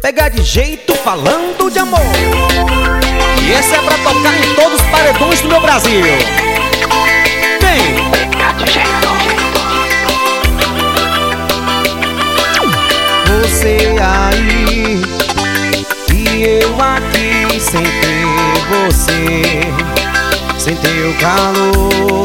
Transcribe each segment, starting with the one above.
Pega de jeito falando de amor. E esse é pra tocar em todos os paredões do meu Brasil. Vem! Pega de jeito. Você aí e eu aqui sem ter você, sem teu calor.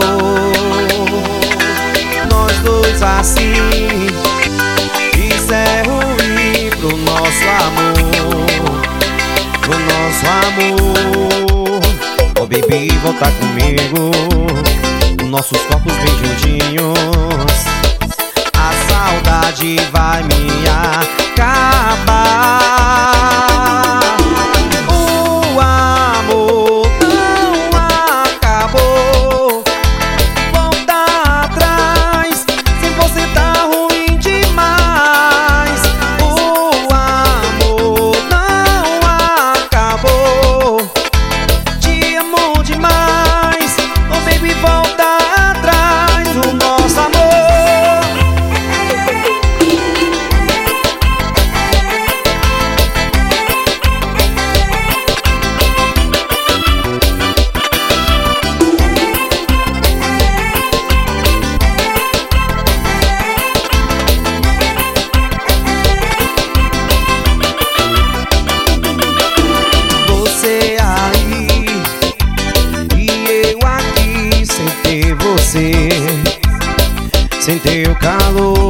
Nós dois assim, isso é ruim pro nosso amor, pro nosso amor. Oh baby, volta comigo, nossos corpos bem juntinhos. A saudade vai me acabar. O amor não acabou. Volta atrás, se você tá ruim demais. O amor não acabou. Te amo demais. Oh baby, volta atrás. O nosso amor. Você aí e eu aqui sem ter você, sem teu calor.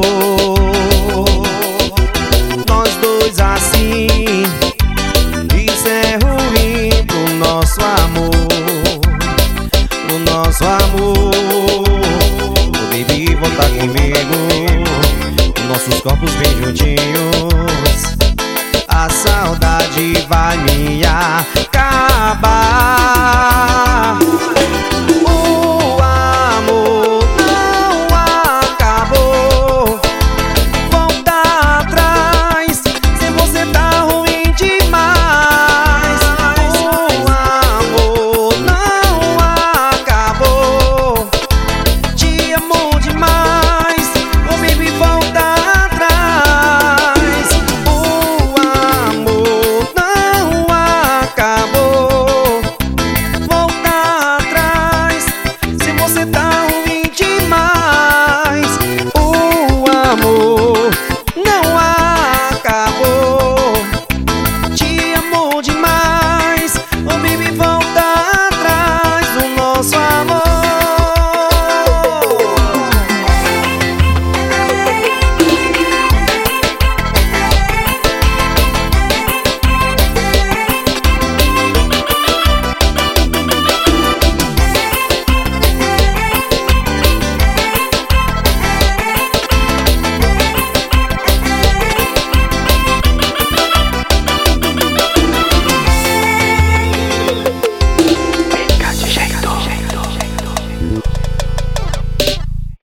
Nós dois assim, isso é ruim pro nosso amor, pro nosso amor. Oh baby, volta comigo, nossos corpos bem juntinhos. A saudade vai me acabar.